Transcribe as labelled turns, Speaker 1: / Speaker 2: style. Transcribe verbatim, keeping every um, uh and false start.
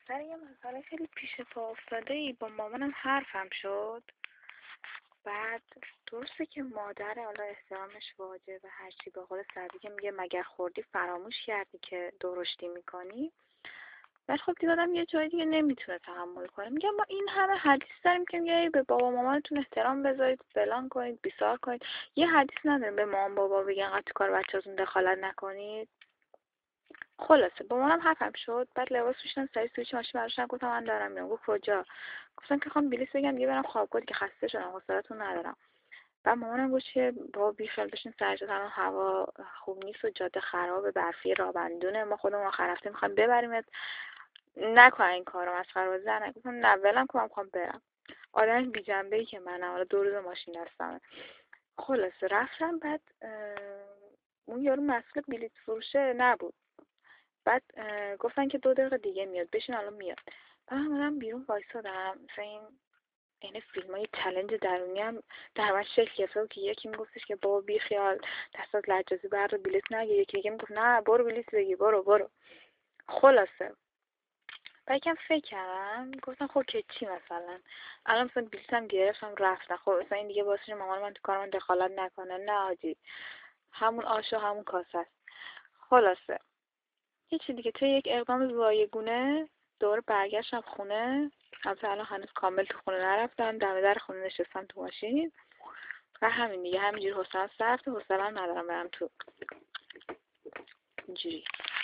Speaker 1: سر یه مسئله خیلی پیش پا افتاده ای با مامانم حرفم شد. بعد درسته که مادر حالا احترامش واجبه و هرچی، به قول سعدی که میگه مگر خوردی فراموش کردی که درشتی میکنی. ولی خب دیگه آدم یه جای دیگه نمیتونه تحمل کنه. میگم ما این همه حدیث داریم که میگه به بابا مامانتون احترام بذارید، فلان کنید، بیسار کنید. یه حدیث نداریم به مامان بابا بگن قطع کار بچه‌تون دخالت نکنید. خلاصه با منم حرفم شد. بعد لباس پوشیدم، سری سویچ ماشین براشتم، گفتم من دارم میام. گفت کجا؟ گفتم که خوام بلیط بگم دیگه برم خوابگاه که خسته شدم، حوصله‌تون ندارم. بعد مامانم گفت که بابا بیخیال بشین سر جات، الان هوا خوب نیست و جاده خرابه، برفی رابندونه، ما خودمون آخر هفته میخوایم ببریمت، نکن این کارو، مسخره بازی در نکن. گفتم نه ولم کن، میخوام برم. آدم بی جنبه‌ای که منم، حالا دو روز ماشین دستمه. خلاصه رفتم. بعد اون یارو مسئول بلیط فروشه نبود. بعد گفتن که دو دقیقه دیگه میاد، بشین الان میاد. بعد من اومدم بیرون وایسادم، مثلا این این فیلم های چلنج درونی هم در من شکل گرفته که یکی میگفتش که بابا بی خیال دستات لجازی بر رو بلیط نگیر، یکی دیگه میگفت نه برو بلیط بگیر، برو برو. خلاصه بعد یکم فکر کردم، گفتم خب که چی مثلا الان مثلا بلیطم گرفتم رفتم، خب مثلا این دیگه واسه مامان من تو کار من دخالت نکنه؟ نه آجی، همون آش و همون کاسه است. خلاصه هیچی دیگه، توی یک اقدام زایگونه دوباره برگشتم خونه. البته الان هنوز کامل تو خونه نرفتم، دم در خونه نشستم تو ماشین و همین دیگه، همینجوری حوصله‌ام سر رفته، حوصله‌ام ندارم برم تو اینجوری.